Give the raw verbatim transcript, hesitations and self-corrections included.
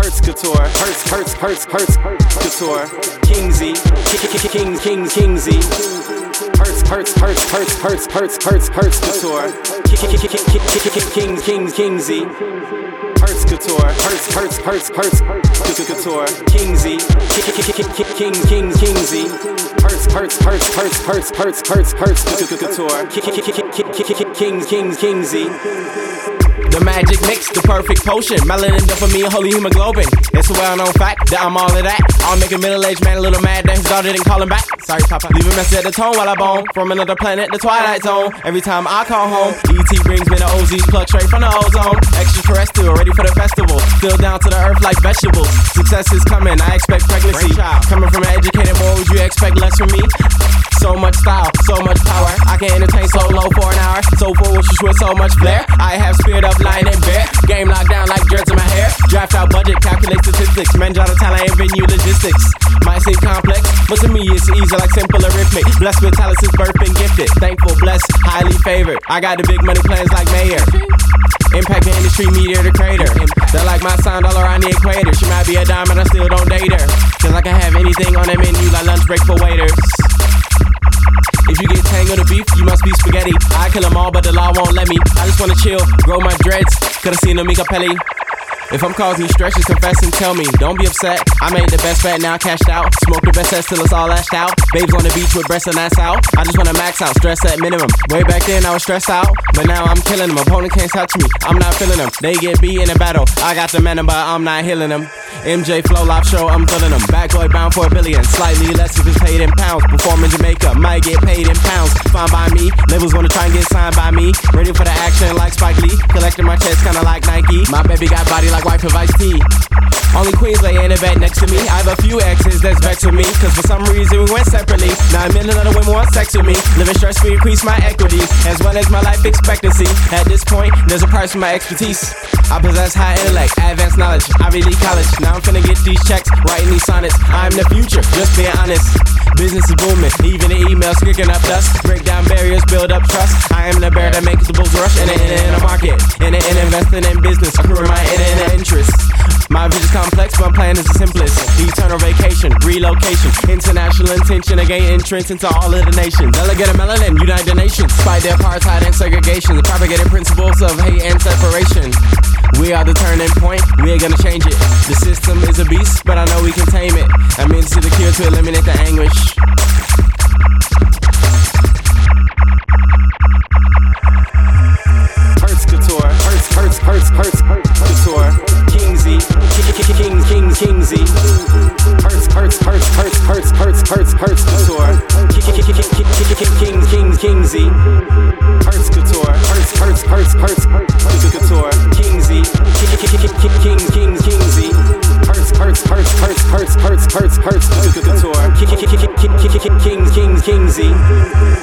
Hertz Couture, Hertz, Hertz, Hertz, Hertz, Couture, Kingsy, King, King, Kingsy, Hertz, Hertz, Hertz, Hertz, Hertz, Hertz, Hertz, Hertz Couture, King, King, Kingsy, Hertz Couture, Hertz, Hertz, Hertz, Hertz, Couture, Kingsy, King, King, Kingsy, Hertz, Hertz, Hertz, Hertz, Hertz, Hertz, Hertz, Hertz Couture, King, King, Kingsy. The magic mix, the perfect potion. Melanin, dopamine, holy hemoglobin. It's a well-known fact that I'm all of that. I'll make a middle-aged man a little mad that his daughter didn't call him back. Sorry, Papa. Leave a message at the tone while I bone. From another planet, the Twilight Zone. Every time I call home, E T brings me the O Z's plucked straight from the ozone. Extraterrestrial, ready for the festival. Still down to the earth like vegetables. Success is coming, I expect pregnancy. Coming from an educated boy, would you expect less from me? So much style, so much power. I can entertain so low for an hour. So foolish with so much flair. I have spirit up, lion and bear. Game locked down like dreads in my hair. Draft out budget, calculate statistics. Man, out of talent and venue logistics. Might seem complex, but to me it's easy like simple arithmetic. Blessed with talent since birth, been gifted. Thankful, blessed, highly favored. I got the big money plans like Mayor. Impact the industry, meteor to crater. They're like my sound all around the equator. She might be a diamond, I still don't date her. Cause I can have anything on that menu like lunch break for waiters. If you get tangled or beef, you must be spaghetti. I kill them all, but the law won't let me. I just wanna chill, grow my dreads. Coulda seen them Mika Pelli. If I'm causing you stress, just confess and tell me. Don't be upset, I made the best bet, now cashed out. Smoke the best set till it's all lashed out. Babes on the beach with breasts and ass out. I just wanna max out, stress at minimum. Way back then I was stressed out, but now I'm killing them. Opponent can't touch me, I'm not feeling them. They get beat in a battle, I got the man, but I'm not healing them. M J Flow Live Show, I'm filling them. Bad boy bound for a billion, slightly less if it's paid in pounds. Perform in Jamaica, might get paid in pounds. Fine by me, labels wanna try and get signed by me. Ready for the action like Spike Lee. Collecting my checks kinda like Nike. My baby got body like wife of Ice T. Only queens lay in a bed next to me. I have a few exes that's vexed with me, cause for some reason we went separately. Now a million other women want sex with me. Living stress-free increase my equity, as well as my life expectancy. At this point, there's a price for my expertise. I possess high intellect, advanced knowledge, Ivy League college. Now I'm finna get these checks, writing these sonnets. I'm the future, just being honest. Business is booming, even the emails kicking up dust. Break down barriers, build up trust. I am the bear that makes the bulls rush. In the, in the, in the market, in the, in investing in business. Accruing my in, in the interest. My vision's complex, my plan is the simplest. Eternal vacation, relocation, international intention to gain entrance into all of the nations. Delegate of melanin, unite the nations. Fight the apartheid and segregation, the propagated principles of hate and separation. We are the turning point, we ain't gonna change it. The system is a beast, but I know we can tame it. I'm into the cure to eliminate the anguish. Hertz Couture, Hertz, Hertz, Hertz, Hertz, Couture, Kingsy, King, King, Kingsy, Hertz, Hertz, Hertz, Hertz, Hertz, Hertz, Hertz, Hertz Couture, King, King, Kingsy, Hertz Couture, Hertz, Hertz, Hertz, Hertz, Couture, Kingsy, King, King, Kingsy, Hertz, Hertz, Hertz, Hertz, Hertz, Hertz, Hertz, Hertz Couture, King, King, Kingsy.